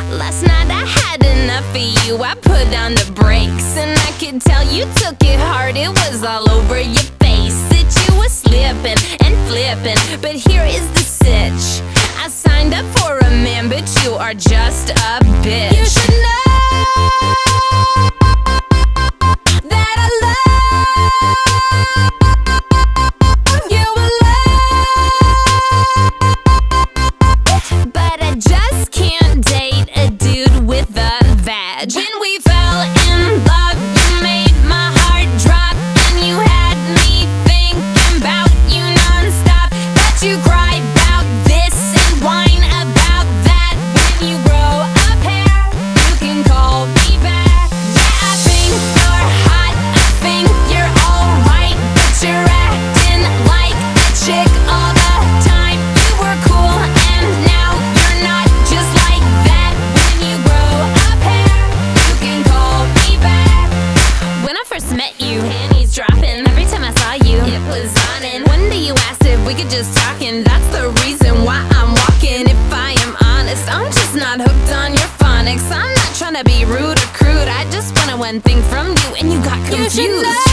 Last night I had enough of you, I put on the brakes, and I could tell you took it hard, it was all over your face. That you were slipping and flipping, but here is the sitch. I signed up for a man, but you are just a bitch. You should know that I love you a lot, but I just can't date a dude with a vag. When we fell in love, you made my heart drop, and you had me thinking about you non-stop. But you cry about this and whine about that. When you grow up hair, you can call me back. Yeah, I think you're hot, I think you're alright, but you're acting like a chick all the time. You were cool and now you're not, just like that. When you grow up hair, you can call me back. When I first met you, panties dropping. Every time I saw you, it was on. And one day you asked if we could just talk, and that's the reason why I'm walking. If I am honest, I'm just not hooked on your phonics. I'm not trying to be rude or crude, I just wanted one thing from you, and you got confused.